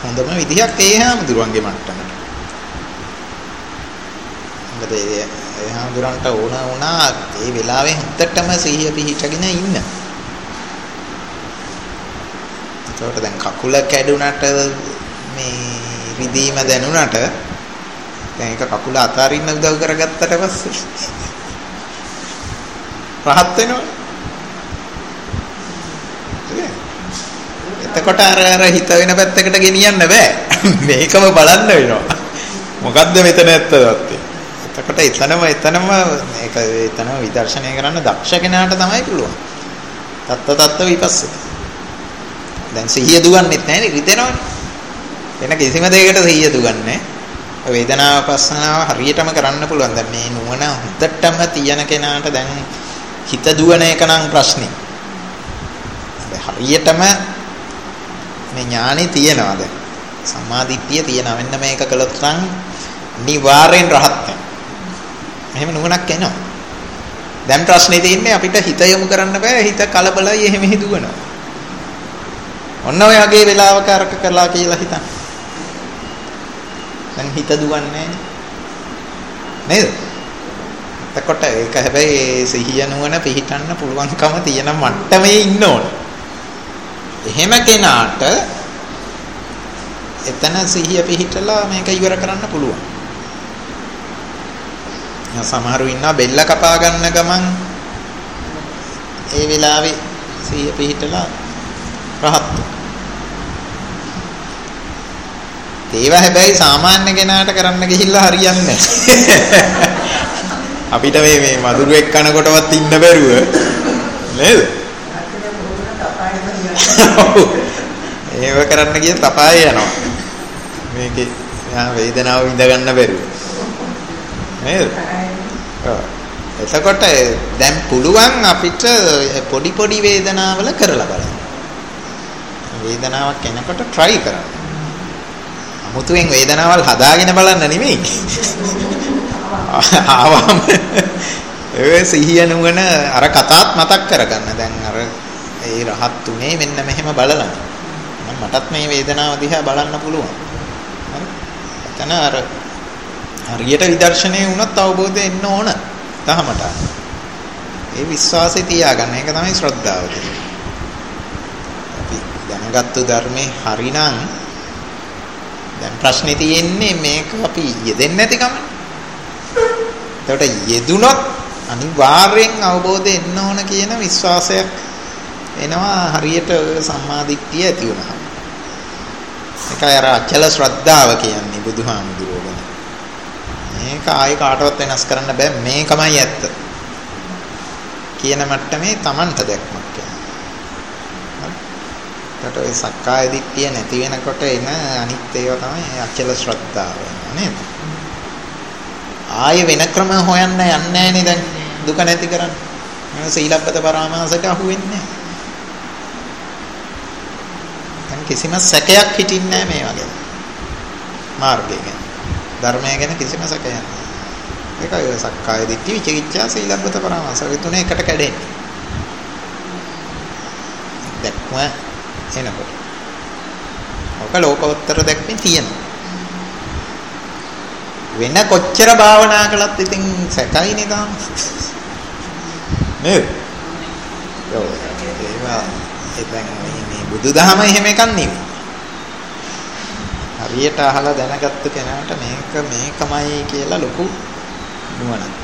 හොඳම විදිහක් ඒ හාමුදුරුවන්ගේ මට්ටමට. මොකද ඒ හාමුදුරන්ට ඕන වුණා ඒ වෙලාවේ හොඳටම සිහිය පිහිටගෙන ඉන්න. ඒකට දැන් කකුල කැඩුනට මේ රිදීම දැනුණට දැන් ඒක කකුල අතාරින්න උදව් කරගත්තට පස්සේ රහත් වෙනවා. එතකොට අර හිත වෙන පැත්තකට ගෙනියන්න බෑ. මේකම බලන්න වෙනවා. මොකද්ද මෙතන ඇත්ත දත්තේ? එතකොට එතනම විදර්ශනය කරන්න දක්ෂ කෙනාට තමයි පුළුවන්. තත්ත විපස්සක. දැන් සිහිය දුවන්නෙත් නැහැ නේ රිදෙනවනේ. වෙන කිසිම දෙයකට සිහිය දුවන්නේ. වේදනාව පස්සනාව හරියටම කරන්න පුළුවන්. දැන් මේ නුවණ හොඳටම තියෙන කෙනාට දැන් හිත දුවන එක නම් ප්‍රශ්නේ. හරියටම මේ ඥානෙ තියනවාද? සම්මාදිට්ඨිය තියනවා. මෙන්න මේක කළොත් නම් නිවාරෙන් රහත් වෙනවා. එහෙම නුවණක් එනවා. දැන් ප්‍රශ්නේ තියෙන්නේ අපිට හිත යොමු කරන්න බෑ. හිත කලබලයි එහෙම හිදුවනවා. ඔන්න ඔය වගේ වෙලාවක අරක කරලා කියලා හිතන්න. දැන් හිත දුවන්නේ නේද? එතකොට ඒක හැබැයි සිහිය නුවණ පිහිටන්න පුළුවන්කම තියෙන මට්ටමේ ඉන්න ඕන. එහෙම කෙනාට එතන සිහිය පිහිටලා මේක ඉවර කරන්න පුළුවන්. සමහරු ඉන්නවා බෙල්ල කපා ගන්න ගමන් ඒ වෙලාවේ සිහිය පිහිටලා රහත්. ඒවා හැබැයි සාමාන්‍ය කෙනාට කරන්න ගිහිල්ලා හරියන්නේ නැහැ. අපිට මේ මදුරුවෙක් කනකොටවත් ඉන්න බැරුව නේද? ඒව කරන්න ගිය තපාය යනවා. මේකේ වේදනාව විඳ ගන්න බැරුව නේද? එතකොට දැන් පුළුවන් අපිට පොඩි වේදනාවල කරලා බලන්න. වේදනාවක් එනකොට try කරන්න. මුතුෙන් වේදනාවල් හදාගෙන බලන්න නෙමෙයි. ආවම ඒ සිහිය නුවණ අර කතාත් මතක් කරගන්න. දැන් අර ඒ රහත් උනේ මෙන්න මෙහෙම බලලා. මටත් මේ වේදනාව දිහා බලන්න පුළුවන්. හරි? එතන අර හරියට විදර්ශනයේ වුණත් අවබෝධය එන්න ඕන. තහමට. ඒ විශ්වාසය තියාගන්න. ඒක තමයි ශ්‍රද්ධාව කියන්නේ. අපි දැනගත්තු ධර්මේ හරිනම් දැන් ප්‍රශ්නේ තියෙන්නේ මේක අපි යෙදෙන්නේ නැතිකම. ඒකට යෙදුනොත් අනිවාර්යෙන් අවබෝධය එන්න ඕන කියන විශ්වාසයක් එනවා හරියට සම්මාදිට්ඨිය ඇති වුණා. ඒකයි අර අචල ශ්‍රද්ධාව කියන්නේ බුදුහාමුදුරුවෝ. මේක ආයි කාටවත් වෙනස් කරන්න බෑ මේකමයි ඇත්ත. කියන මට්ටමේ Tamanට දැක්මක් යනවා. ඒකට ඔය සක්කාය දිට්ඨිය නැති වෙනකොට එන අනිත් ඒවා තමයි අචල ශ්‍රද්ධාව නේද? ආයෙ වෙන ක්‍රම හොයන්න යන්නේ නැහනේ දැන් දුක නැති කරන්න. මේ සීලබ්බත පරාමාසයට අහු වෙන්නේ නැහැ. දැන් කිසිම සැකයක් හිටින්නේ නැහැ මේ වගේ. මාර්ගය ගැන. ධර්මය ගැන කිසිම සැකයක් නැහැ. ඒකයි ඔය සක්කාය දිට්ඨි විචිකිච්ඡා සීලබ්බත පරාමාස තුනේ එකට කැඩෙන්නේ. දැක්ම එනකොට. ඔක ලෝකෝත්තර දැක්මේ තියෙනවා. වෙන කොච්චර භාවනා කළත් ඉතින් සැකයිනේ තාම. නේද? ඔව්. ඒකෙන් මේ බුදුදහම එහෙම එකක් නෙවෙයි. හරියට අහලා දැනගත්ත කෙනාට මේකමයි කියලා ලොකු නුවණක්.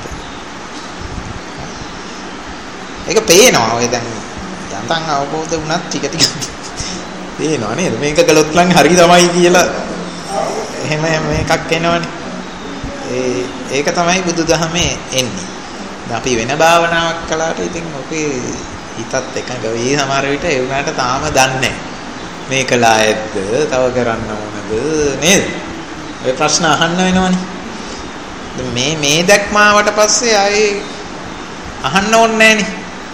ඒක පේනවා. ඔය දැන් යන්තම් අවබෝධ වුණත් ටික පේනවා නේද? මේක කළොත් නම් හරි තමයි කියලා එහෙම එකක් එනවනේ. ඒක තමයි බුදුදහමේ එන්නේ. දැන් අපි වෙන භාවනාවක් කළාට ඉතින් ඔකේ හිතත් එකඟ වෙයි සමහර විට ඒ වුණාට තාම දන්නේ මේ කළා ඇද්ද තව කරන්න ඕනද නේද? ඔය ප්‍රශ්න අහන්න වෙනවනේ. මේ දැක්මාවට පස්සේ ආයේ අහන්න ඕනේ නැහනේ.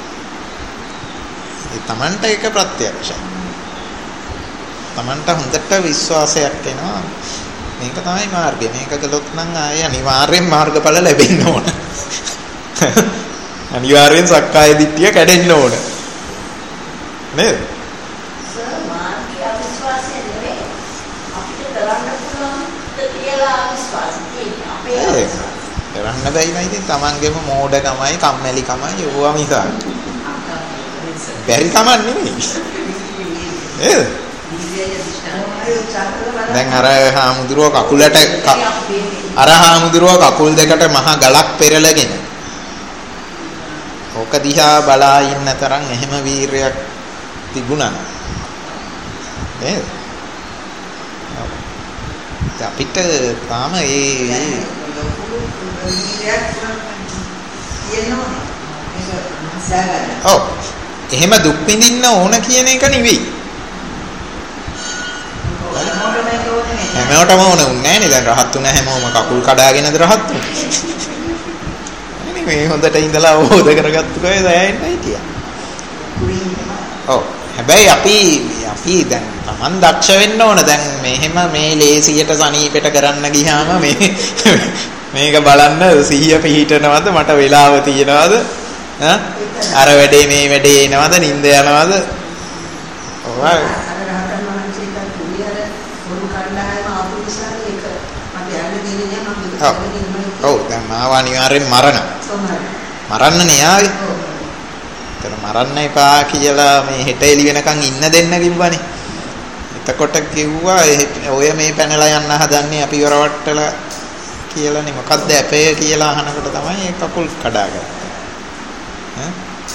ඒ Tamanට ඒක ප්‍රත්‍යක්ෂයි. Tamanට හොඳට විශ්වාසයක් එනවා. මේක තමයි මාර්ගය. මේක කළොත් නම් ආයේ අනිවාර්යෙන් මාර්ගඵල ලැබෙන්න ඕන. අනිවාර්යෙන් සක්කාය දිට්ඨිය කැඩෙන්න ඕන. නේද? සර් මාර්ගය විශ්වාසය නෙවෙයි. කියලා විශ්වාසය තියෙනවා. අපේ කරන්න බැයි නේද? ඉතින් තමන්ගේම මෝඩකමයි, කම්මැලිකමයි යෝවා මිසක්. බැරි කමක් නෙමෙයි. නේද? දැන් අර හාමුදුරුවෝ කකුල් දෙකට මහා ගලක් පෙරලගෙන ඕක දිහා බලා ඉන්න තරම් එහෙම වීරයක් තිබුණා නේද? අපිට තාම එහෙම දුක් විඳින්න ඕන කියන එක නෙවෙයි. හැමෝටම ඕන උන්නේ නෑනේ. දැන් රහත් උනා හැමෝම කකුල් කඩාගෙනද රහත් උනේ? මේ හොඳට ඉඳලා අවබෝධ කරගත්තු කය දැනෙන්න හිටියා. හැබැයි අපි දැන් Taman දක්ෂ වෙන්න ඕන. දැන් මෙහෙම මේ ලේසියට සනීපෙට කරන්න ගියාම මේක බලන්න සිහිය පිහිටනවද, මට වෙලාව තියෙනවද, අර වැඩේ මේ වැඩේ එනවද, නිින්ද යනවද? දැන් මාව අනිවාර්යෙන් මරන්නනේ ආවේ. එතන මරන්න එපා කියලා මේ හෙට එළි වෙනකන් ඉන්න දෙන්න කිව්වනේ. එතකොට කිව්වා ඔය මේ පැනලා යන්න හදන්නේ අපි වරවට්ටලා කියලානේ. මොකද්ද අපේ කියලා අහනකොට තමයි ඒ කකුල් කඩාගත්තේ.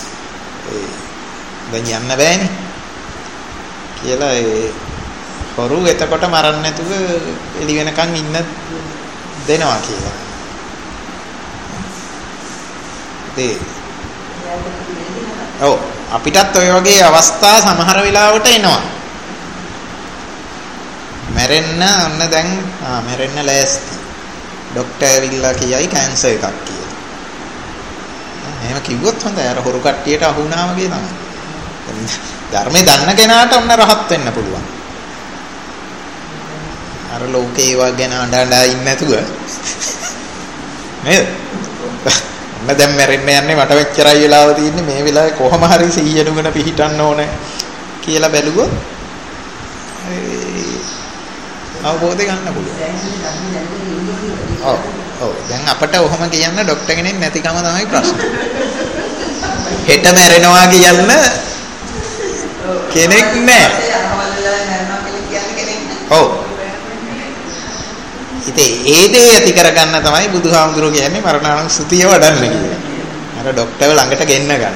දැන් යන්න බෑනේ කියලා ඒ හොරු එතකොට මරන්න නැතුව එළි වෙනකන් ඉන්න දෙනවා කියලා. අපිටත් ඔය වගේ අවස්ථා සමහර වෙලාවට එනවා. මැරෙන්න ඔන්න දැන් මැරෙන්න ලෑස්ති. ડોක්ටර් ඇවිල්ලා කියයි කැන්සර් එකක් කියලා. එහෙම කිව්වොත් හොඳයි. අර හොරු කට්ටියට අහු වුණා වගේ තමයි. ධර්මයේ දන්න කෙනාට ඔන්න රහත් වෙන්න පුළුවන්. අර ලෝකේ ඒවා ගැන අඬ ඉන්න නැතුව නේද? මම දැන් මැරෙන්න යන්නේ මට මෙච්චරයි වෙලාව තියෙන්නේ මේ වෙලාවේ කොහොම හරි 100 නුගන පිහිටන්න ඕනේ කියලා බැලුවොත් අවබෝධ ගන්න පුළුවන්. දැන් අපිට ඔහොම කියන්න ડોක්ටර් කෙනෙක් නැතිකම තමයි ප්‍රශ්නේ. හෙට මැරෙනවා කියන්න කෙනෙක් නැහැ. ඉතින් ඒ දේ ඇති කරගන්න තමයි බුදුහාමුදුරුවෝ කියන්නේ මරණානුස්සතිය වඩන්න කියලා. අර ડોක්ටර්ව ළඟට ගෙන්න ගන්න.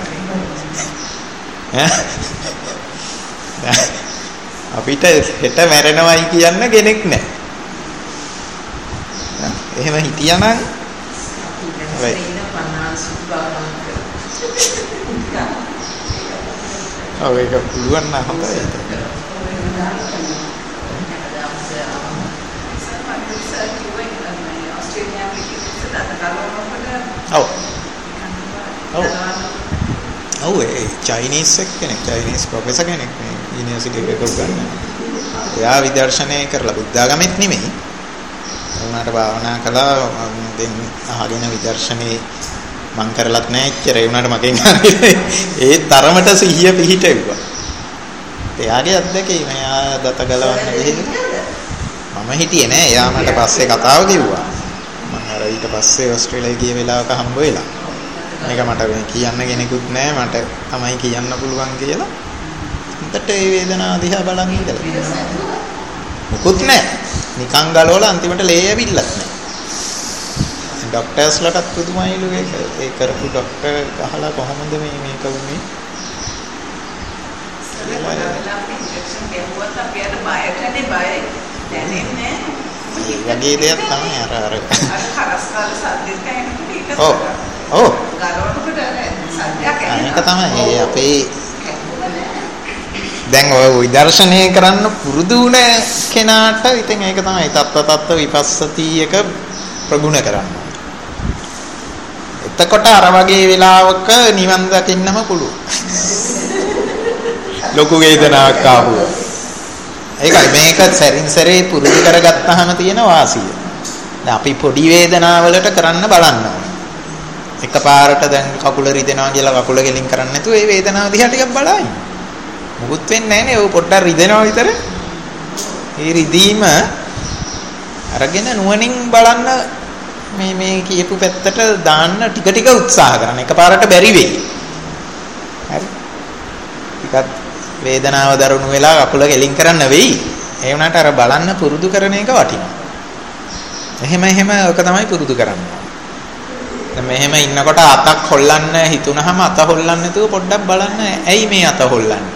අපිට හෙට මැරෙනවයි කියන්න කෙනෙක් නැහැ. එහෙම හිටියානම් ඒක පුළුවන් නම් හොඳයි. Chinese කෙනෙක් Chinese professor කෙනෙක් මේ යුනිවර්සිටි එකක උගන්වන. එයා විදර්ශනය කරලා බුද්ධාගමෙත් නෙමෙයි. උනාට භාවනා කළා දැන් අහගෙන විදර්ශනේ මං කරලත් නැහැ එච්චර. ඒ උනාට මගෙන් ඒ තරමට සිහිය පිහිටෙව්වා. එයාගේ අත්දැකීම එයා දත ගලවන්න ගිහින් මම හිටියේ නෑ. එයා මට පස්සේ කතාව කිව්වා. මම අර ඊට පස්සේ ඕස්ට්‍රේලියාවේ ගිය වෙලාවක හම්බ වෙලා. මේක මට කියන්න කෙනෙකුත් නෑ. මට තමයි කියන්න පුළුවන් කියලා. උන්ට ඒ වේදනාව දිහා බලන් ඉඳලා. මොකුත් නෑ. නිකන් ගලවලා අන්තිමට ලේ ඇවිල්ලත් නෑ. ડોක්ටර්ස්ලටත් පුදුමයිලු ඒක. ඒ කරපු ડોක්ටර් අහලා කොහොමද මේක වුනේ? වගේ දෙයක් තමයි අර කරස්කාල සද්දෙත් කැහෙනකොට ඒක තමයි අපේ දැන් ඔය විදර්ශනය කරන්න පුරුදු වුණ කෙනාට ඉතින් ඒක තමයි තත්ත්ව විපස්සති එක ප්‍රගුණ කරන්න. එතකොට අර වගේ වෙලාවක නිවන් දකින්නම පුළුවන්. ලොකු වේදනාවක් ආවොත් ඒකයි මේක සැරින් සැරේ පුරුදු කරගත්තාම තියෙන වාසිය. දැන් අපි පොඩි වේදනාවලට කරන්න බලන්න ඕනේ. එකපාරට දැන් කකුල රිදෙනවා කියලා කකුල ගෙලින් කරන්නේ නැතුව ඒ වේදනාව දිහා ටිකක් බලائیں. මුකුත් වෙන්නේ නැහැ නේ. ඔය පොඩ්ඩක් රිදෙනවා විතර. ඒ රිදීම අරගෙන නුවණින් බලන්න මේ කියපු පැත්තට දාන්න ටික ටික උත්සාහ කරන්න. එකපාරට බැරි වෙයි. හරි. ටිකක් වේදනාව දරුණු වෙලා අකුල ගෙලින් කරන්න වෙයි. ඒ වුණාට අර බලන්න පුරුදු කරන එක වටිනවා. එහෙම ඔක තමයි පුරුදු කරන්නේ. දැන් මෙහෙම ඉන්නකොට අතක් හොල්ලන්න හිතුනහම අත හොල්ලන්න නැතුව පොඩ්ඩක් බලන්න ඇයි මේ අත හොල්ලන්නේ?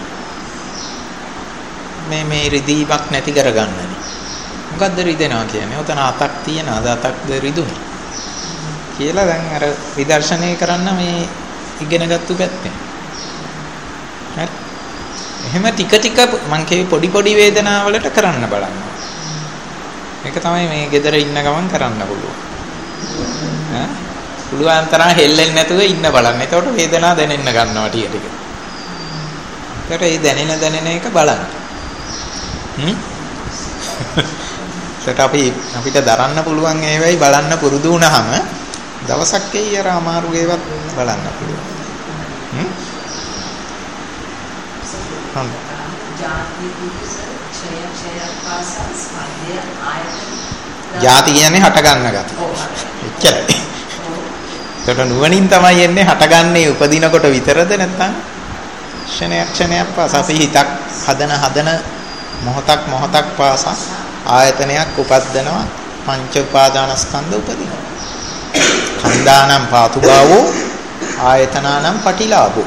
මේ රිදීමක් නැති කරගන්නනේ. මොකද්ද රිදෙනවා කියන්නේ? ඔතන අතක් තියෙනවද? අතක්ද රිදුනේ? කියලා දැන් අර විදර්ශනය කරන්න මේ ඉගෙනගත්තු පැත්තෙන්. හරි. එහෙම ටික ටික මං කියවේ පොඩි වේදනාවලට කරන්න බලන්න. ඒක තමයි මේ gedara ඉන්න ගමන් කරන්න පුළුවන්. ඈ පුළුවන් තරම් හෙල්ලෙන්නේ නැතුව ඉන්න බලන්න. එතකොට වේදනාව දැනෙන්න ගන්නවා ටික ටික. ඒකට මේ දැනෙන එක බලන්න. අපිට දරන්න පුළුවන් ඒවයි බලන්න පුරුදු වුණාම දවසක් එයි අර අමාරු ඒවත් බලන්න පුළුවන්. ಜಾති කියන්නේ හට ගන්න ගතිය. එච්චරයි. ඒකට නුවණින් තමයි එන්නේ හටගන්නේ උපදිනකොට විතරද නැත්නම් ක්ෂණයක් පාසා අපි හිතක් හදන මොහොතක් පාසා ආයතනයක් උපද්දනවා පංච උපාදානස්කන්ධ උපදිනවා. කන්දානම් පාතුභාවෝ ආයතනානම් පටිලාභෝ.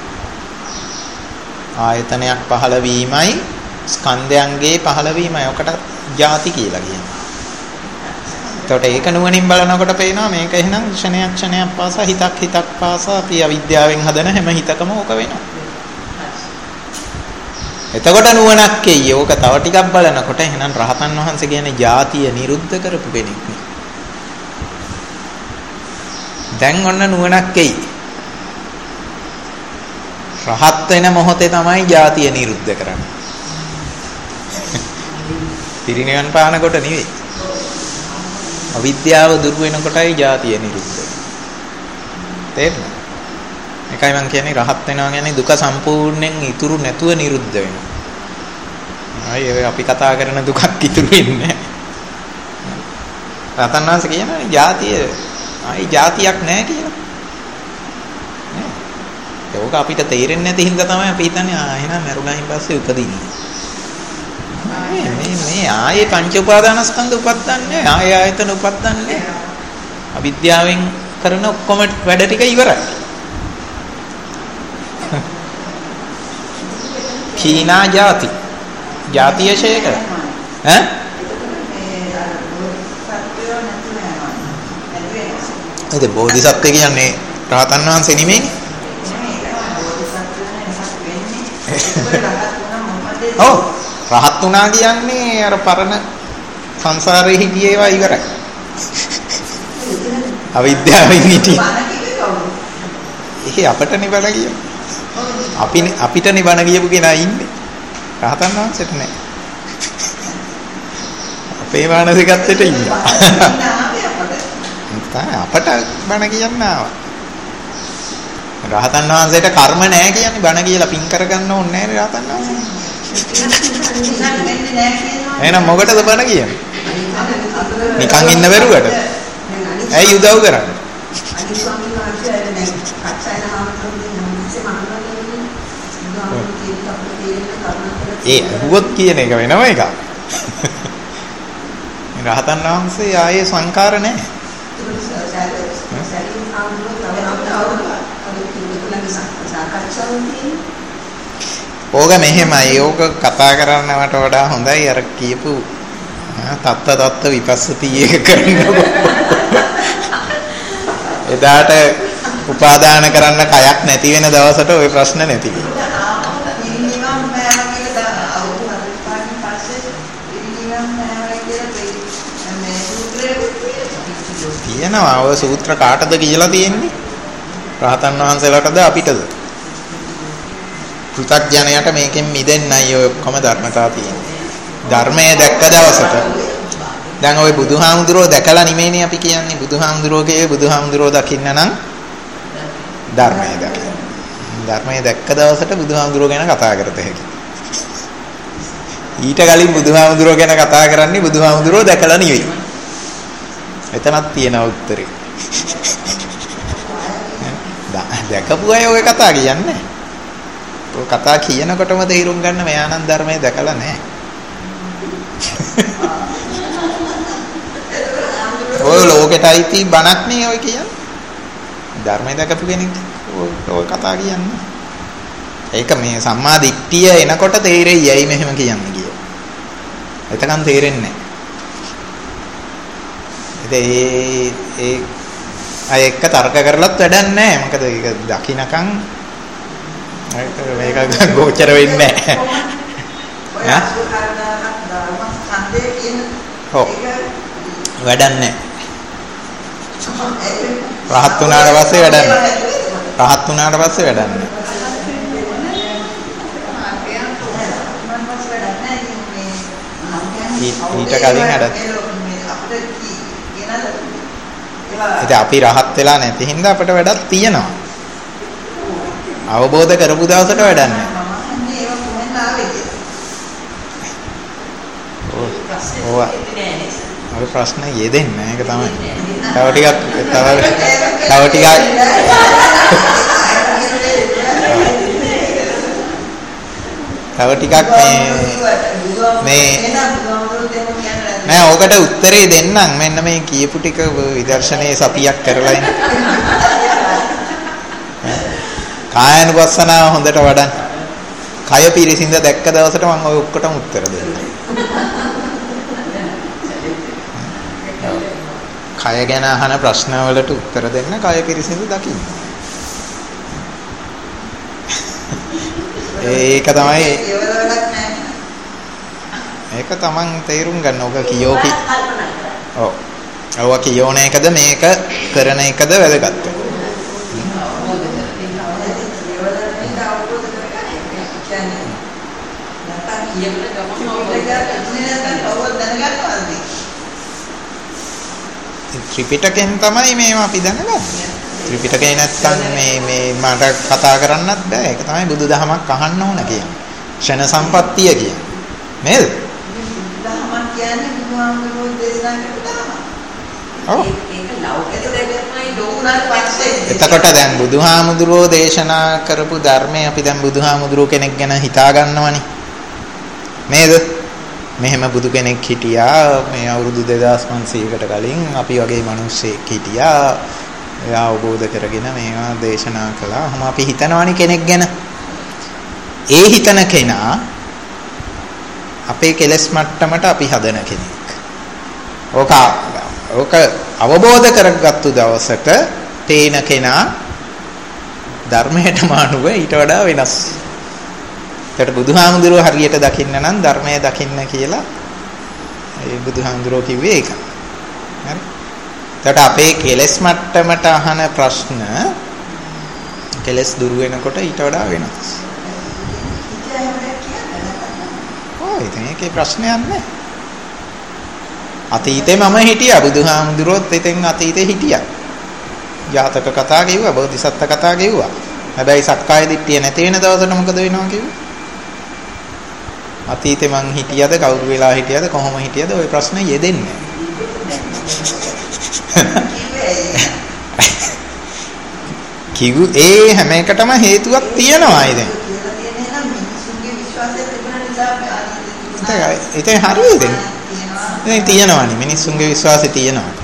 ආයතනයක් පහළ වීමයි ස්කන්ධයන්ගේ පහළ වීමයි ඔකට ಜಾති කියලා කියනවා. එතකොට ඒක නුවණින් බලනකොට පේනවා මේක එහෙනම් ක්ෂණයක් පාසා හිතක් පාසා අපි අවිද්‍යාවෙන් හදන හැම හිතකම ඕක වෙනවා. එතකොට නුවණක් එයි. ඕක තව ටිකක් බලනකොට එහෙනම් රහතන් වහන්සේ කියන්නේ ಜಾතිය නිරුද්ධ කරපු කෙනෙක් නේ. දැන් ඔන්න නුවණක් එයි. රහත් වෙන මොහොතේ තමයි ಜಾතිය නිරුද්ධ කරන්නේ. පිරිනිවන් පාන කොට නෙවෙයි. අවිද්‍යාව දුරු වෙනකොටයි ಜಾතිය නිරුද්ධ. තේරෙනවද? ඒකයි මම කියන්නේ රහත් වෙනවා කියන්නේ දුක සම්පූර්ණයෙන් ඉතුරු නැතුව නිරුද්ධ වෙනවා. අය අපි කතා කරන දුකක් ඉතුරු වෙන්නේ නැහැ. රහතන් වහන්සේ කියනවා ಜಾතිය ආයි ಜಾතියක් නැහැ කියලා. ඒක අපිට තේරෙන්නේ නැති හින්දා තමයි අපි හිතන්නේ එහෙනම් මරුණායින් පස්සේ උපදින්නේ. මේ ආයේ පංච උපාදානස්කන්ධ උපද්දන්නේ ආයේ ආයතන උපද්දන්නේ අවිද්‍යාවෙන් කරන ඔක්කොම වැඩ ටික ඉවරයි. කීනා ಜಾති ಜಾතිය ශේක ඈ ඒ බෝධිසත්ව කියන්නේ රහතන් වහන්සේ නෙමෙයි. ඔව් රහත් වුණා කියන්නේ අර පරණ සංසාරේ හිටියේ ඒවා ඉවරයි. අවිද්‍යාවෙන් හිටියේ. ඒ අපට නිවන කියමු. අපිට නිවන කියපු කෙනා ඉන්නේ. රහතන් වහන්සේට නෑ. අපේ මානසිකත්වයට ඉන්නවා. අපට බණ කියන්න ආවා. රහතන් වහන්සේට කර්ම නෑ කියන්නේ බණ කියලා පින් කරගන්න ඕනේ නෑ රහතන් වහන්සේ. එහෙනම් මොකටද බණ කියන්නේ? නිකන් ඉන්න බැරුවට. ඇයි උදව් කරන්නේ? ඒ හුවත් කියන එක වෙනම එකක්. රහතන් වහන්සේ ආයේ සංකාර නැහැ. ඕක මෙහෙමයි. ඕක කතා කරන්නවට වඩා හොඳයි අර කියපු තත්ත විපස්සති එක කරනකොට. එදාට උපාදාන කරන්න කයක් නැති වෙන දවසට ওই ප්‍රශ්න නැති වෙයි. කියනවා ඔය සූත්‍ර කාටද කියලා තියෙන්නේ? රහතන් වහන්සේලාටද අපිටද? පෘථග්ජනයට මේකෙන් මිදෙන්නයි ඔය ඔක්කොම ධර්මතා තියෙන්නේ. ධර්මයේ දැක්ක දවසට දැන් ওই බුදුහාමුදුරුවෝ දැකලා නෙමෙයිනේ අපි කියන්නේ. බුදුහාමුදුරුවෝ දකින්න නම් ධර්මයේ දකින්න. ධර්මයේ දැක්ක දවසට බුදුහාමුදුරුවෝ ගැන කතා කරත හැකියි. ඊට කලින් බුදුහාමුදුරුවෝ ගැන කතා කරන්නේ බුදුහාමුදුරුවෝ දැකලා නෙවෙයි. එතනක් තියෙන උත්තරේ. දැකපු අය ඔය කතා කියන්නේ. ඔය කතා කියනකොටම තේරුම් ගන්න මෙයා නම් ධර්මයේ දැකලා නැහැ. ඔය ලෝකෙට අයිති බණක් නේ ඔය කියන්නේ. ධර්මයේ දැකපු කෙනෙක් ඔය කතා කියන්නේ. ඒක මේ සම්මා දිට්ඨිය එනකොට තේරෙයි ඇයි මෙහෙම කියන්නේ කියලා. එතකන් තේරෙන්නේ නැහැ. ඒ අය එක්ක තර්ක කරලත් වැඩක් නැහැ. මොකද ඒක දකින්නකම් මේක ගෝචර වෙන්නේ නැහැ. වැඩක් නැහැ. රහත් වුණාට පස්සේ වැඩක් නැහැ. රහත් වුණාට පස්සේ වැඩක් නැහැ. ඊට කලින් අර ඉතින් අපි රහත් වෙලා නැති හින්දා අපිට වැඩක් තියෙනවා. අවබෝධ කරපු දවසට වැඩක් නැහැ. ඔය ප්‍රශ්න යෙදෙන්නේ ඒක තමයි. තව ටිකක් මේ නෑ ඕකට උත්තරේ දෙන්නම්. මෙන්න මේ කියපු ටික විදර්ශනයේ සතියක් කරලා ඉන්න. කායानुපස්සනාව හොඳට වඩන්න. කය පිරිසිඳ දැක්ක දවසට මම ඔය ඔක්කොටම උත්තර දෙන්නම්. කය ගැන අහන ප්‍රශ්න වලට උත්තර දෙන්න කය පිරිසිඳ දකින්න. ඒක තමයි ඒක තමන් තේරුම් ගන්න. ඔක කියෝපි. ඔව්. ඔව කියෝන එකද මේක කරන එකද වැදගත්. ත්‍රිපිටකෙන් තමයි මේවා අපි දැනගන්නේ. ත්‍රිපිටකේ නැත්තම් මේ මට කතා කරන්නත් බෑ. ඒක තමයි බුදුදහමක් අහන්න ඕන කියන්නේ. ක්ෂණ සම්පත්තිය කියන්නේ. නේද? බුදුදහමක් කියන්නේ බුදුහාමුදුරුවෝ දේශනා කරපු ධර්ම. ඔව්. ඒක ලෞකික දෙයක්මයි ලෝකුණාට පස්සේ. එතකොට දැන් බුදුහාමුදුරුවෝ දේශනා කරපු ධර්මයේ අපි දැන් බුදුහාමුදුරුවෝ කෙනෙක් ගැන හිතා ගන්නවනේ. නේද? මෙහෙම බුදු කෙනෙක් හිටියා මේ අවුරුදු 2500කට කලින් අපි වගේ මිනිස්සෙක් හිටියා. එයා අවබෝධ කරගෙන මේවා දේශනා කළා. ඔහොම අපි හිතනවනේ කෙනෙක් ගැන. ඒ හිතන කෙනා අපේ කෙලෙස් මට්ටමට අපි හදන කෙනෙක්. ඕක අවබෝධ කරගත්තු දවසට තේන කෙනා ධර්මයටම අනුව ඊට වඩා වෙනස්. ඒකට බුදුහාමුදුරුවෝ හරියට දකින්න නම් ධර්මය දකින්න කියලා ඒ බුදුහාමුදුරුවෝ කිව්වේ ඒක. හරි. ඒකට අපේ කෙලෙස් මට්ටමට අහන ප්‍රශ්න කෙලෙස් දුරු වෙනකොට ඊට වඩා වෙනස්. ඉතින් ඒකේ ප්‍රශ්නයක් නැහැ. අතීතේ මම හිටියා බුදුහාමුදුරුවෝත් ඉතින් අතීතේ හිටියා. ජාතක කතා කිව්වා, බෝධිසත්ත්ව කතා කිව්වා. හැබැයි සක්කාය දිට්ඨිය නැති වෙන දවසට මොකද වෙනවා කිව්වේ? අතීතේ මං හිටියද කවුරු වෙලා හිටියද කොහොම හිටියද ওই ප්‍රශ්නේ යෙදෙන්නේ කිව්ව ඒ හැම එකටම හේතුවක් තියෙනවා ඉතින්. ඉතින් හරියද? ඉතින් තියෙනවානේ මිනිස්සුන්ගේ විශ්වාසය තියෙනවා.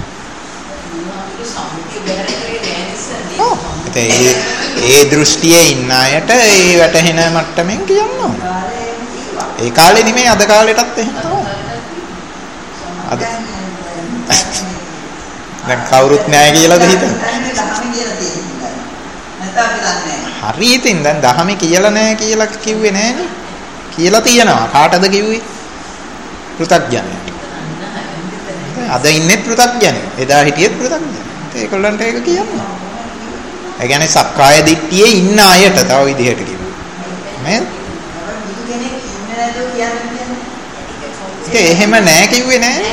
ඒ දෘෂ්ටියේ ඉන්න අයට ඒ වැටහෙන මට්ටමින් කියනවා. ඒ කාලේ නෙමෙයි අද කාලෙටත් එහෙම තමයි. අද දැන් කවුරුත් නැහැ කියලාද හිතන්නේ? හරි ඉතින් දැන් දහම කියලා නැහැ කියලා කිව්වේ නැහනේ. කියලා තියෙනවා. කාටද කිව්වේ? පෘථග්ජනයට. අද ඉන්නේ පෘථග්ජනය. එදා හිටියෙත් පෘථග්ජනය. ඒගොල්ලන්ට ඒක කියන්නේ. ඒ කියන්නේ සක්කාය දිට්ඨියේ ඉන්න අයට තව විදිහට කිව්වා. නේද? බුදු කෙනෙක් ඉන්නේ නැදෝ කියන්නේ. ඒක එහෙම නෑ කිව්වේ නෑ.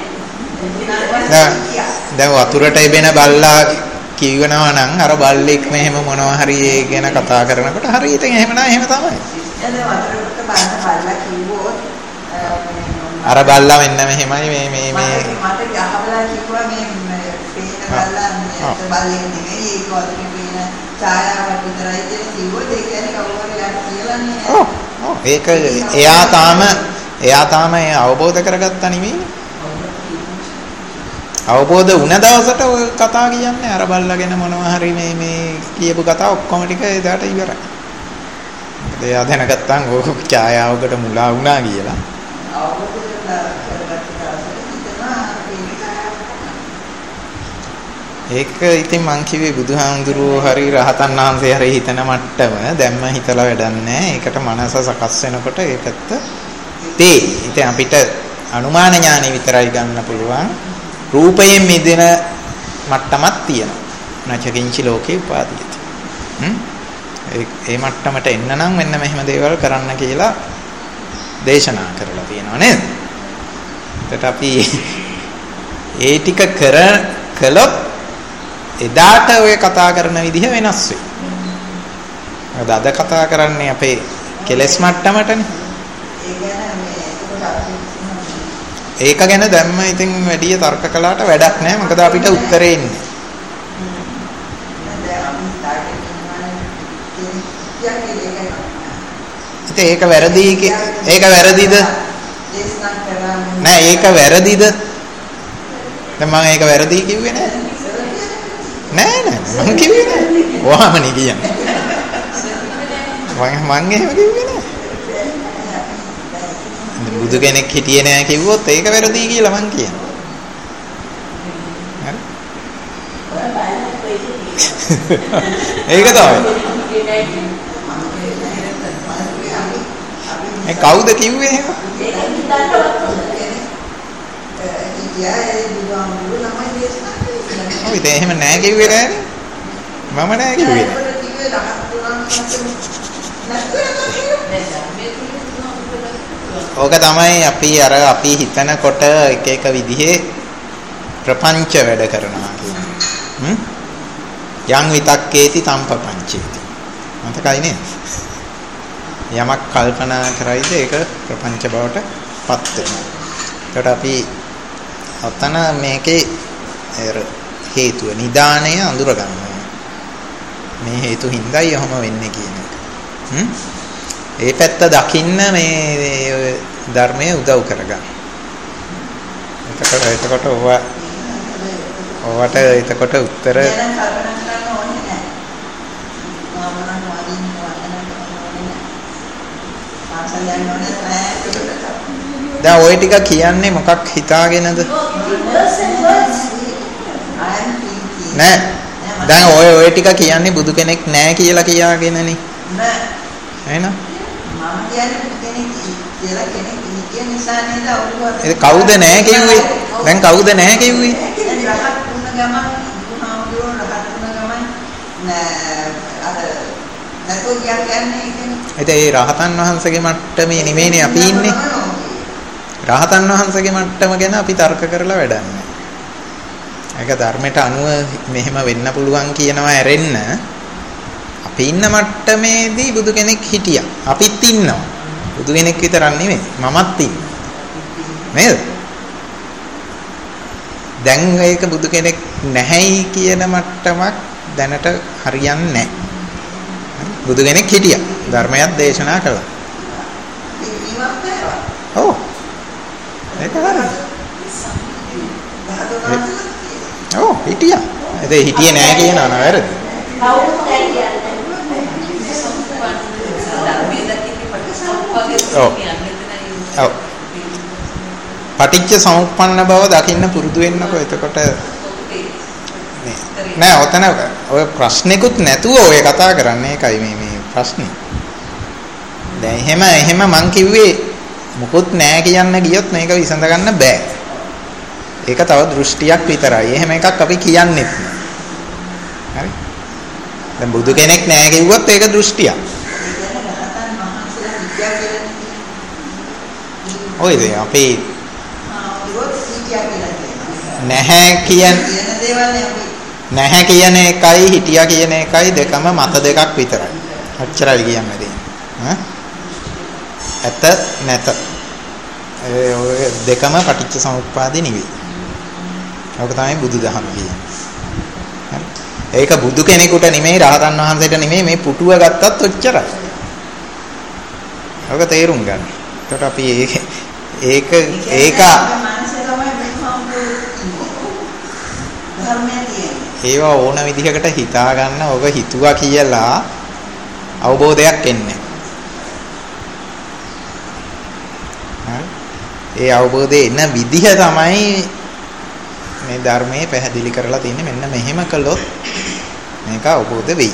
දැන් වතුරට එබෙන බල්ලා කියවනවා නම් අර බල්ලෙක් මෙහෙම මොනවා හරි ඒ ගැන කතා කරනකොට හරි ඉතින් එහෙම නෑ එහෙම තමයි. දැන් වතුරට බල්ලා කිව්වොත් අර බල්ලා මෙන්න මෙහෙමයි මේ මට ගහබලා කිව්වා මේ පේන බල්ලා මේ බල්ලෙක් නෙමෙයි ඒක වගේ පේන ඡායාවක් විතරයි කියලා කිව්වොත් ඒ කියන්නේ කවුරුහරි කියලා නේ. ඔව් ඒක එයා තාම අවබෝධ කරගත්තා නෙමෙයි. අවබෝධ වුණ දවසට ඔය කතා කියන්නේ අර බල්ලාගෙන මොනවා හරි මේ කියපු කතා ඔක්කොම ටික එදාට ඉවරයි. එයා දැනගත්තාන් ඕක ඡායාවකට මුලා වුණා කියලා. ඒක ඉතින් මං කිව්වේ බුදුහාමුදුරුවෝ හරි රහතන් වහන්සේ හරි හිතන මට්ටම දැම්ම හිතලා වැඩක් නැහැ. ඒකට මනස සකස් වෙනකොට ඒ පැත්ත තේ. ඉතින් අපිට අනුමාන ඥානෙ විතරයි ගන්න පුළුවන්. රූපයෙන් මිදෙන මට්ටමක් තියෙනවා. නැචකින්චි ලෝකේ උපාදීයති. ඒ මට්ටමට එන්න නම් මෙන්න මෙහෙම දේවල් කරන්න කියලා දේශනා කරලා තියෙනවා නේද? ඒකට අපි ඒ ටික කළොත් එදාට ඔය කතා කරන විදිහ වෙනස් වෙයි. මොකද අද කතා කරන්නේ අපේ කෙලෙස් මට්ටමටනේ. ඒක ගැන දැම්ම ඉතින් වැඩි තර්ක කළාට වැඩක් නැහැ. මොකද අපිට උත්තරේ ඉන්නේ. ඉතින් ඒක වැරදි ඒක වැරදිද? නෑ ඒක වැරදිද? දැන් මම ඒක වැරදි කිව්වේ නෑ. නෑ මම කිව්වේ නෑ. ඔයාමනේ කියන්නේ. මම එහෙම කිව්වේ නෑ. බුදු කෙනෙක් හිටියේ නෑ කිව්වොත් ඒක වැරදි කියලා මං කියනවා. හරි? ඒක තමයි. ඒ කවුද කිව්වේ එහෙම? ඔය ඉතින් එහෙම නෑ කිව්වේ නෑනේ. මම නෑ කිව්වේ. ඕක තමයි අපි හිතනකොට එක විදිහේ ප්‍රපංච වැඩ කරනවා කියන්නේ. යම් විතක්කේති තම්පපංචේති. මතකයි නේද? යමක් කල්පනා කරයිද ඒක ප්‍රපංච බවට පත් වෙනවා. ඒකට අපි අතන මේකේ හේතුව නිදාණය අඳුර ගන්නවා. මේ හේතු හින්දායි ඔහොම වෙන්නේ කියන එක. ඒ පැත්ත දකින්න මේ ධර්මයේ උදව් කරගන්න. එතකොට ඔවට උත්තර දැන් ওই ටික කියන්නේ මොකක් හිතාගෙනද? නෑ. දැන් ඔය ටික කියන්නේ බුදු කෙනෙක් නෑ කියලා කියාගෙනනේ. නෑ. එහෙනම් මම කියන්නේ බුදු කෙනෙක් කියලා කෙනෙක් කියන නිසා නේද අවුරුදු ඒක කවුද නෑ කිව්වේ? දැන් කවුද නෑ කිව්වේ? රහත් වුණ ගමන් බුදුහාමුදුරුවෝ රහත් වුණ ගමන් අර නැතෝ කියන්නේ ඒ රහතන් වහන්සේගේ මට්ටමේ නෙමෙයිනේ අපි ඉන්නේ. රහතන් වහන්සේගේ මට්ටම ගැන අපි තර්ක කරලා වැඩක් නැහැ. ඒක ධර්මයට අනුව මෙහෙම වෙන්න පුළුවන් කියනවා ඇරෙන්න. අපි ඉන්න මට්ටමේදී බුදු කෙනෙක් හිටියා. අපිත් ඉන්නවා. බුදු කෙනෙක් විතරක් නෙමෙයි මමත් ඉන්නවා. නේද? දැන් ඒක බුදු කෙනෙක් නැහැයි කියන මට්ටමක් දැනට හරියන්නේ නැහැ. බුදු කෙනෙක් හිටියා. ධර්මයක් දේශනා කළා. ඔව්. ඒක හරි. ඔව් හිටියා. ඒ හිටියේ නෑ කියනවා නේද වැරදි? ඔව්. පටිච්ච සමුප්පන්න බව දකින්න පුරුදු වෙන්නකො එතකොට නෑ ඔතන ඔය ප්‍රශ්නිකුත් නැතුව ඔය කතා කරන්නේ ඒකයි මේ ප්‍රශ්නේ. දැන් එහෙම මං කිව්වේ මොකොත් නෑ කියන්න ගියොත් මේක විසඳ ගන්න බෑ. ඒක තව දෘෂ්ටියක් විතරයි. එහෙම එකක් අපි කියන්නෙත් නෑ. හරි? දැන් බුදු කෙනෙක් නෑ කිව්වොත් ඒක දෘෂ්ටියක්. ඔය දේ අපි නැහැ කියන එකයි හිටියා කියන එකයි දෙකම මත දෙකක් විතරයි. ඔච්චරයි කියන්නේ දෙන්නේ. ඇත නැත. ඔය දෙකම පටිච්ච සමුප්පාදේ නෙවෙයි. ඔක තමයි බුදුදහම කියන්නේ. හරි. ඒක බුදු කෙනෙකුට නෙමෙයි රහතන් වහන්සේට නෙමෙයි මේ පුටුව ගත්තත් ඔච්චරයි. ඔක තේරුම් ගන්න. එතකොට අපි ඒක ඒවා ඕන විදිහකට හිතා ගන්න ඔබ හිතුවා කියලා අවබෝධයක් එන්නේ. හරි. ඒ අවබෝධය එන විදිහ තමයි මේ ධර්මයේ පැහැදිලි කරලා තියෙන්නේ. මෙන්න මෙහෙම කළොත් මේක අවබෝධ වෙයි.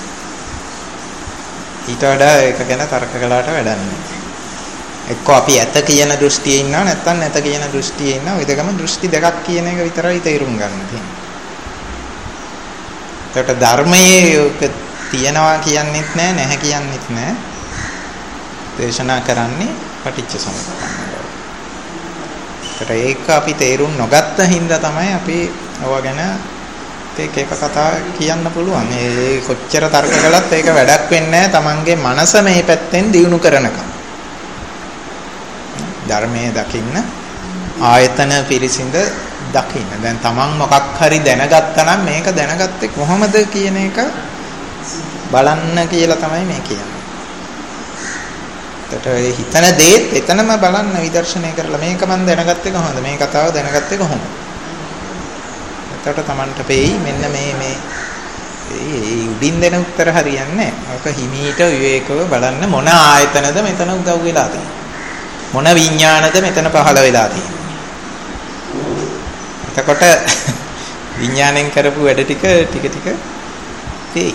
ඊට වඩා ඒක ගැන තර්ක කළාට වැඩක් නැහැ. එක්ක අපි ඇත කියන දෘෂ්ටියේ ඉන්නවා නැත්නම් නැත කියන දෘෂ්ටියේ ඉන්නවා. ওই දෙකම දෘෂ්ටි දෙකක් කියන එක විතරයි තේරුම් ගන්න තියෙන්නේ. ඒකට ධර්මයේ තියනවා කියන්නෙත් නැහැ නැහැ කියන්නෙත් නැහැ. දේශනා කරන්නේ පටිච්ච සමුප්පාදය. ඒක අපි තේරුම් නොගත්ත හින්දා තමයි අපි ඔවා ගැන ඒක කතා කියන්න පුළුවන්. ඒ කොච්චර තර්ක කළත් ඒක වැඩක් වෙන්නේ නැහැ. Tamange මනස මේ පැත්තෙන් දියුණු කරනකම්. ධර්මයේ දකින්න ආයතන පිරිසිඳ දකින්න. දැන් Taman මොකක් හරි දැනගත්තා නම් මේක දැනගත්තේ කොහොමද කියන එක බලන්න කියලා තමයි මේ කියන්නේ. ඒකට ඒ හිතන දේත් එතනම බලන්න විදර්ශනය කරලා මේක මම දැනගත්තේ කොහොමද? මේ කතාව දැනගත්තේ කොහොමද? එතකොට Tamanට පෙයි මෙන්න මේ උඩින් දෙන උත්තර හරියන්නේ නැහැ. ඔක හිමීට විවේකව බලන්න මොන ආයතනද මෙතන උදව් වෙලා තියෙන්නේ. මොන විඥානද මෙතන පහළ වෙලා තියෙන්නේ. එතකොට විඥාණයෙන් කරපු වැඩ ටික තේයි.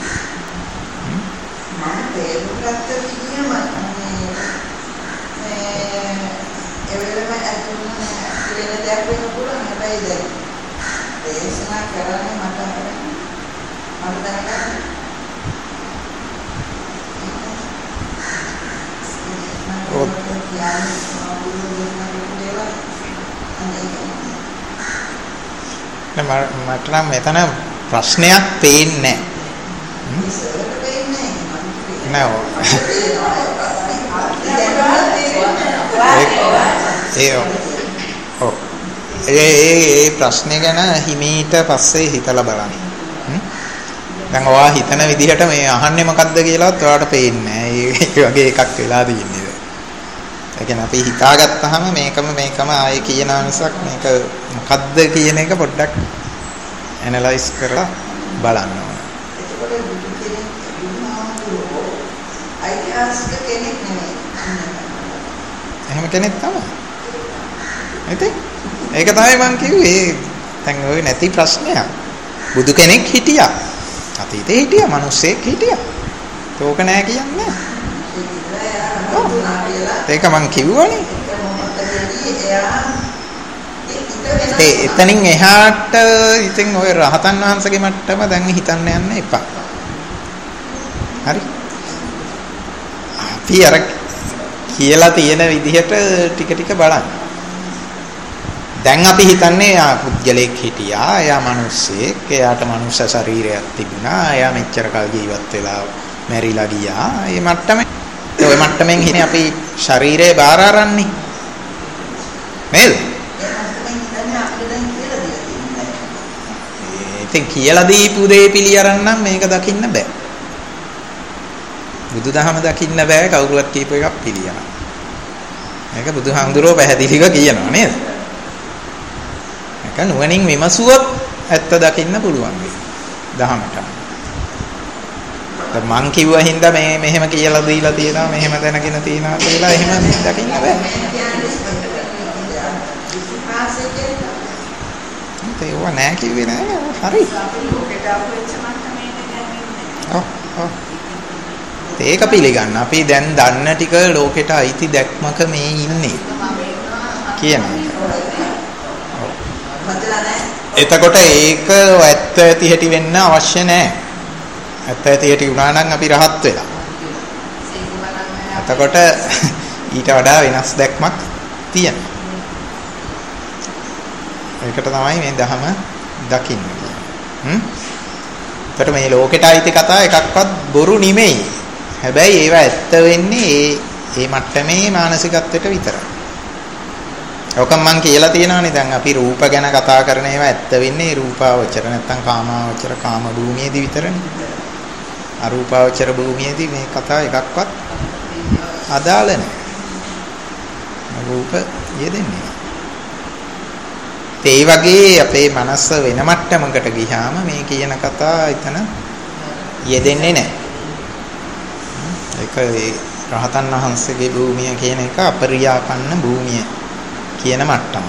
මට නම් මෙතන ප්‍රශ්නයක් පේන්නේ නැහැ. ඒ ප්‍රශ්නේ ගැන හිමීට පස්සේ හිතලා බලන්න. දැන් ඔයා හිතන විදිහට මේ අහන්නේ මොකද්ද කියලාත් ඔයාලට පේන්නේ නැහැ. ඒ වගේ එකක් වෙලා තියෙන්නේ. ඒ කියන්නේ අපි හිතාගත්තාම මේකම ආයේ කියනා මිසක් මේක මොකද්ද කියන එක පොඩ්ඩක් ඇනලයිස් කරලා බලන්න ඕන. එහෙම කෙනෙක් තමයි. ඒක තමයි මම කිව්වේ. දැන් ඔය නැති ප්‍රශ්නයක්. බුදු කෙනෙක් හිටියා. අතීතේ හිටියා, මිනිස්සෙක් හිටියා. ඒක නෑ කියන්නේ. ඒක මං කිව්වනේ. එතනින් එහාට ඉතින් ඔය රහතන් වහන්සේගේ මට්ටම දැන් හිතන්න යන්න එපා. හරි? අපි අර කියලා තියෙන විදිහට ටික බලන්න. දැන් අපි හිතන්නේ පුද්ගලෙක් හිටියා, එයා මිනිස්සෙක්, එයාට මනුෂ්‍ය ශරීරයක් තිබුණා, එයා මෙච්චර කල් ජීවත් වෙලා මැරිලා ගියා. මේ මට්ටමේ ඔය මට්ටමින් හිනේ අපි ශරීරේ බාර අරන්නේ. නේද? ඉතින් කියලා දීපු දේ පිළි අරන් නම් මේක දකින්න බෑ. බුදුදහම දකින්න බෑ කවුරුවත් කියපු එකක් පිළි අරන්. මේක බුදුහාමුදුරුවෝ පැහැදිලිව කියනවා නේද? මේක නුවණින් විමසුවොත් ඇත්ත දකින්න පුළුවන් වෙයි. දහමට. මං කිව්වා හින්දා මේ මෙහෙම කියලා දීලා තියෙනවා මෙහෙම දැනගෙන තියෙනවා කියලා එහෙම දකින්න බෑ. ඒව නෑ කිව්වේ නෑ. හරි. ඒක පිළිගන්න. අපි දැන් දන්න ටික ලෝකෙට අයිති දැක්මක මේ ඉන්නේ. කියන එක. එතකොට ඒක ඇත්ත ඇති හැටි වෙන්න අවශ්‍ය නෑ. ඇත්ත ඇති හැටි වුණා නම් අපි රහත් වෙලා. එතකොට ඊට වඩා වෙනස් දැක්මක් තියෙනවා. ඒකට තමයි මේ ධහම දකින්න කියන්නේ. එතකොට මේ ලෝකෙට අයිති කතා එකක්වත් බොරු නෙමෙයි. හැබැයි ඒවා ඇත්ත වෙන්නේ ඒ මට්ටමේ මානසිකත්වයට විතරයි. ඔක මම කියලා තියෙනවානේ දැන් අපි රූප ගැන කතා කරන ඒවා ඇත්ත වෙන්නේ රූපාවචර නැත්තම් කාමාවචර කාම භූමියේදී විතරනේ. අරූපාවචර භූමියේදී මේ කතා එකක්වත් අදාළ නැහැ. රූප යෙදෙන්නේ. ඒ වගේ අපේ මනස වෙන මට්ටමකට ගියාම මේ කියන කතා එතන යෙදෙන්නේ නැහැ. ඒක රහතන් වහන්සේගේ භූමිය කියන එක අපරියාපන්න භූමිය කියන මට්ටම.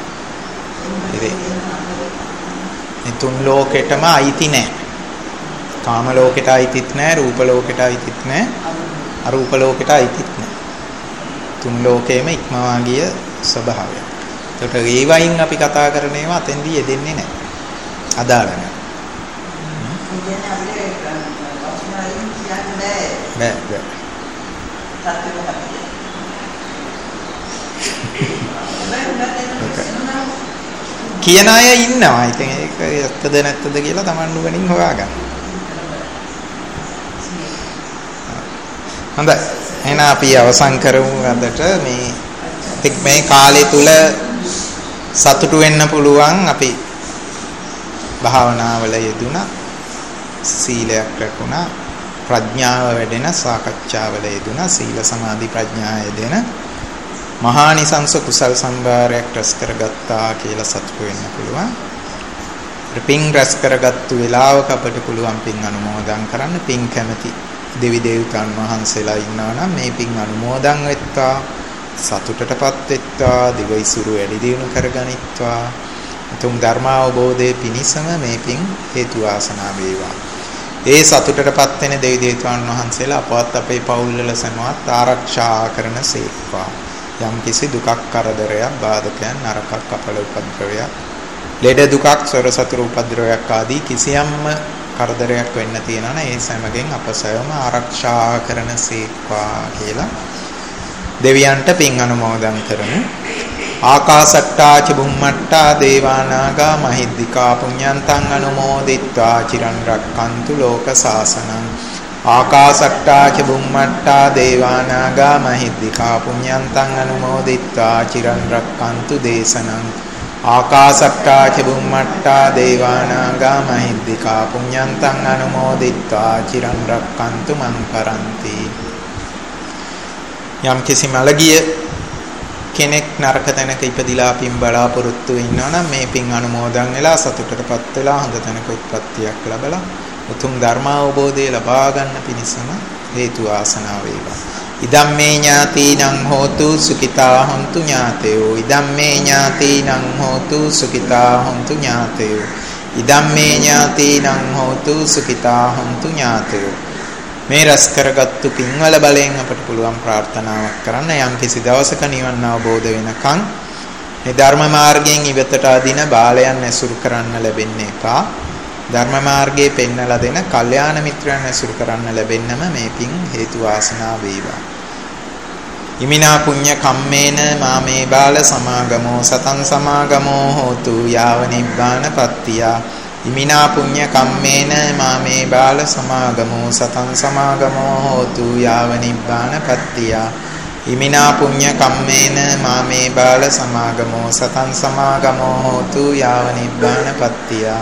මේ තුන් ලෝකෙටම අයිති නැහැ. කාම ලෝකෙට අයිතිත් නැහැ, රූප ලෝකෙට අයිතිත් නැහැ, අරූප ලෝකෙට අයිතිත් නැහැ. තුන් ලෝකෙම ඉක්මවා ගිය ස්වභාවය. ඒකට ඒ වයින් අපි කතා කරන ඒවා අතෙන්දී යෙදෙන්නේ නැහැ. අදාළ නැහැ. බෑ. කියන අය ඉන්නවා. ඉතින් ඒක ඇත්තද නැත්තද කියලා Taman නුවණින් හොයාගන්න. හොඳයි. එහෙනම් අපි අවසන් කරමු අදට මේ කාලය තුල සතුටු වෙන්න පුළුවන් අපි භාවනාවල යෙදුණා, සීලයක් රැකුණා, ප්‍රඥාව වැඩෙන සාකච්ඡාවල යෙදුණා, සීල සමාධි ප්‍රඥා යෙදෙන මහානිසංස කුසල් සම්භාරයක් රැස් කරගත්තා කියලා සතුටු වෙන්න පුළුවන්. පින් රැස් කරගත්තු වෙලාවක අපිට පුළුවන් පින් අනුමෝදන් කරන්න. පින් කැමති දෙවි දේවතාවුන් වහන්සේලා ඉන්නවා නම් මේ පින් අනුමෝදන් වෙත්වා, සතුටටපත් වෙත්වා, දිවයිසුරු වැඩි දියුණු කරගනිත්වා. උතුම් ධර්ම අවබෝධයේ පිණිසම මේ පින් හේතු වාසනා වේවා. ඒ සතුටටපත් වෙන දෙවි දේවතාවුන් වහන්සේලා අපවත් අපේ පවුල් වල සමවත් ආරක්ෂා කරන සේක්වා. යම් කිසි දුකක් කරදරයක් බාධකයක් නරකක් අපල උපද්‍රවයක් ලෙඩ දුකක් සොර සතුරු උපද්‍රවයක් ආදී කිසියම්ම කරදරයක් වෙන්න තියෙනවා නම් ඒ සෑමගෙන් අප සයම ආරක්ෂා කරන සේක්වා කියලා දෙවියන්ට පින් අනුමෝදන් කරමු. ආකාසට්ටා ච බුම්මට්ටා දේවානාගා මහිද්దికා පුඤ්ඤන්තං අනුමෝදිත්වා චිරන් රක්칸තු ලෝක සාසනං. ආකාසට්ටා ච බුම්මට්ටා දේවානාගා මහිද්దికා පුඤ්ඤන්තං අනුමෝදිත්වා චිරන් රක්칸තු දේශනං. ආකාසට්ටා ච බුම්මට්ටා දේවානාගා මහිද්దికා පුඤ්ඤන්තං අනුමෝදිත්වා චිරන් රක්칸තු මං පරන්ති. යම් කිසි මළගිය කෙනෙක් නරක තැනක ඉපදිලා පින් බලාපොරොත්තු වෙනවා නම් මේ පින් අනුමෝදන් වෙලා සතුටටපත් වෙලා හොඳ තැනක උත්පත්තියක් ලැබලා උතුම් ධර්ම අවබෝධය ලබා ගන්න පිණිසම හේතු ආසනාව වේවා. ඉදම්මේ ඥාතිනං හෝතු සුඛිතා හොන්තු ඥාතයෝ. ඉදම්මේ ඥාතිනං හෝතු සුඛිතා හොන්තු ඥාතයෝ. ඉදම්මේ ඥාතිනං හෝතු සුඛිතා හොන්තු ඥාතයෝ. මේ රැස් කරගත්තු පින්වල බලයෙන් අපට පුළුවන් ප්‍රාර්ථනාවක් කරන්න. යම් කිසි දවසක නිවන් අවබෝධ වෙනකන් මේ ධර්ම මාර්ගයෙන් ඉවතට අදින බාලයන් ඇසුරු කරන්න ලැබෙන්නේ එපා. ධර්ම මාර්ගයේ පෙන්වලා දෙන කල්යාණ මිත්‍රයන් ඇසුරු කරන්න ලැබෙන්නම මේ පින් හේතු වාසනා වේවා. ඉමිනා පුඤ්ඤ කම්මේන මාමේ බාල සමාගමෝ සතං සමාගමෝ හෝතු යාව නිබ්බාන පත්තියා. ඉමිනා පුඤ්ඤ කම්මේන මාමේ බාල සමාගමෝ සතං සමාගමෝ හෝතු යාව නිබ්බාන පත්තියා. ඉමිනා පුඤ්ඤ කම්මේන මාමේ බාල සමාගමෝ සතං සමාගමෝ හෝතු යාව නිබ්බාන පත්තියා.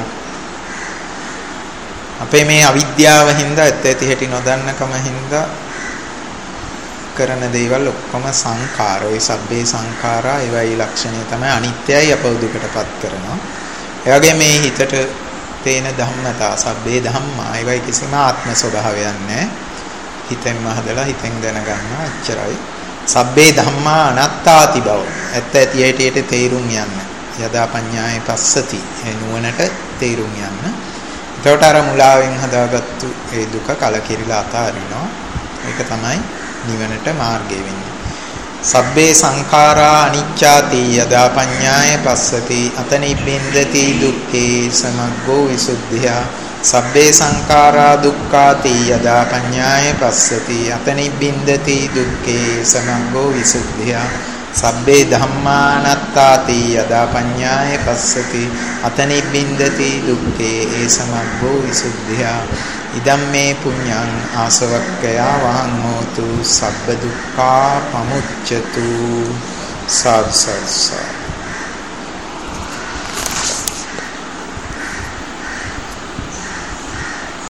අපේ මේ අවිද්‍යාව හින්දා ඇත්ත ඇති නොදන්නකම හින්දා කරන දේවල් ඔක්කොම සංඛාර. ඒ සබ්බේ සංඛාරා ඒවයි ලක්ෂණය තමයි අනිත්‍යයි අපව දුකටපත් කරනවා. ඒ වගේ මේ හිතට තේන ධම්මතා සබ්බේ ධම්මා ඒවයි කිසිම ආත්ම ස්වභාවයක් නැහැ. හිතෙන්ම හදලා හිතෙන් දැනගන්නවා එච්චරයි. සබ්බේ ධම්මා අනාත්තාති බව ඇත්ත ඇති හැටියට තේරුම් යන්න. යදා පඤ්ඤායේ පස්සති ඒ නුවණට තේරුම් යන්න. එතකොට අර මුලාවෙන් හදාගත්තු ඒ දුක කලකිරිලා අතාරිනවා. ඒක තමයි නිවනට මාර්ගය වෙන්නේ. සබ්බේ සංඛාරා අනිච්චාති යදා පඤ්ඤාය පස්සති අතනිබ්බින්දති දුක්ඛේ සමග්ගෝ විසුද්ධිය. සබ්බේ සංඛාරා දුක්ඛාති යදා පඤ්ඤාය පස්සති අතනිබ්බින්දති දුක්ඛේ සමග්ගෝ විසුද්ධිය. සබ්බේ ධම්මානත්තාති යදා පඤ්ඤාය පස්සති අතනිබ්බින්දති දුක්ඛේ ඒ සමග්ගෝ විසුද්ධිය. ඉදම්මේ පුඤ්ඤං ආසවක්ඛයා වහං හෝතු සබ්බ දුක්ඛා පමුච්ඡතු. සාදු සාදු